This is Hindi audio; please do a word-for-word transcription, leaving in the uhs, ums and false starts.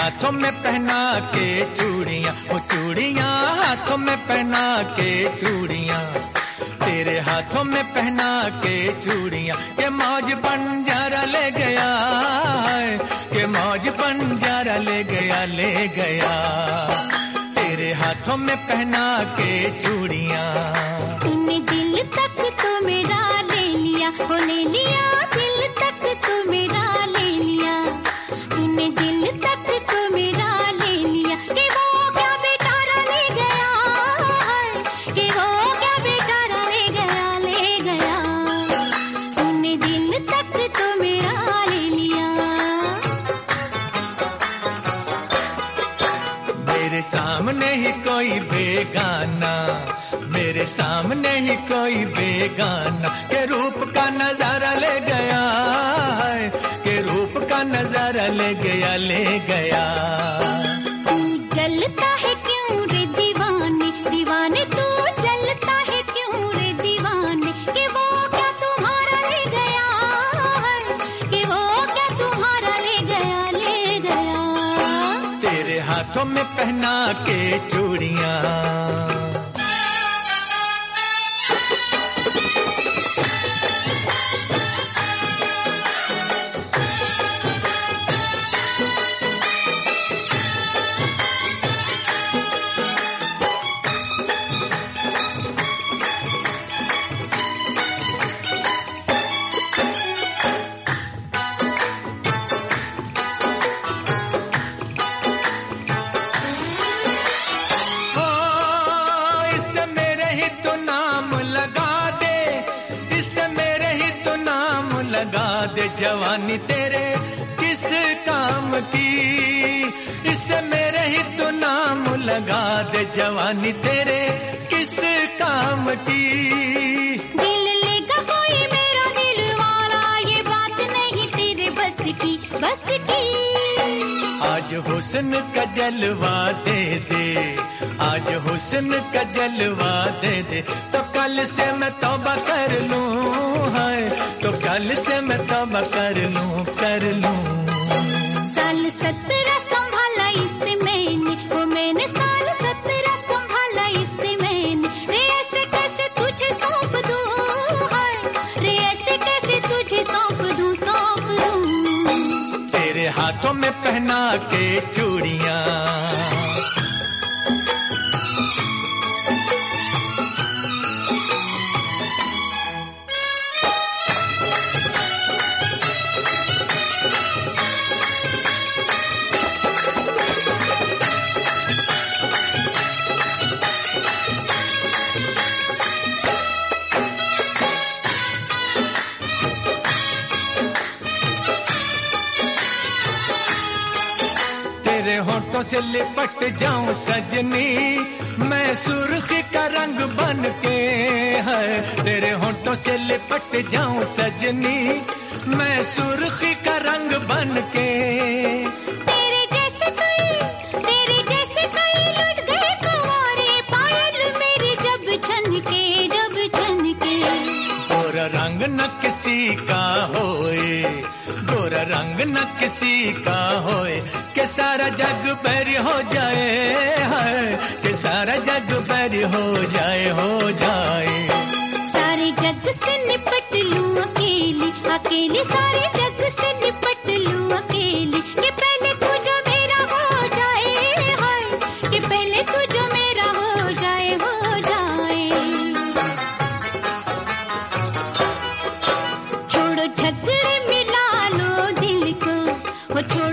हाथों में पहना के चूड़ियां, वो चूड़ियां हाथों में पहना के चूड़ियां, तेरे हाथों में पहना के चूड़ियां, के मौज बंजारा ले गया है, के मौज बंजारा ले गया ले गया, तेरे हाथों में पहना के चूड़ियां। तूने दिल तक तो मेरा ले लिया, वो ले लिया दिल तक तो मेरा ले लिया, तूने दिल तक तो मेरा ले लिया, कि वो क्या बेचारा ले गया है, कि वो क्या बेचारा ले गया ले गया, तूने दिल तक तो मेरा ले लिया। मेरे सामने ही कोई बेगाना, मेरे सामने ही कोई बेगाना, के रूप का नजारा ले गया है, के रूप का नजारा ले गया ले गया। तू जलता है क्यों रे दीवाने, दीवाने तू जलता है क्यों रे दीवाने, कि वो क्या तुम्हारा ले गया है, कि वो क्या तुम्हारा ले गया ले गया, तेरे हाथों में पहना के चूड़ियां। लगा दे जवानी तेरे किस काम की, इससे मेरे ही तो नाम लगा दे जवानी तेरे किस काम की। दिल लेगा कोई मेरा दिल वाला, ये बात नहीं तेरे बस की बस की। आज हुस्न का जलवा दे दे, आज हुस्न का जलवा दे दे, तो कल से मैं तौबा कर लूं, है तो कल से मैं तौबा कर लूं कर लूं। साल सत्रह संभाला इससे मैंने, वो मैंने साल सत्रह संभाला इससे मैंने, रे ऐसे कैसे तुझे सौंप दूं, है रे ऐसे कैसे तुझे सौंप दूं सौंप दूं। तेरे हाथों में पहना के चूड़ियां, तेरे होठों से लिपट जाऊं सजनी, मैं सुर्ख का रंग बन के, है तेरे होठों से लिपट जाऊं सजनी, मैं सुर्ख का रंग बन के। तेरे जैसे कोई, तेरे जैसे कोई लुट गए कुंवारे, पायल मेरी जब छनके जब छनके। गोरा रंग न किसी का होए, गोरा रंग न किसी का होए, के सारा जग बैरी हो जाए, है के सारा जग बैरी हो जाए हो जाए। सारे जग से निपट लूं अकेली अकेली, सारे जग से निपट लूं अकेली, कि पहले तू जो मेरा हो जाए, है कि पहले तू जो मेरा हो जाए हो जाए। छोड़ो झगड़े मिला लो दिल को, वो छोड़ो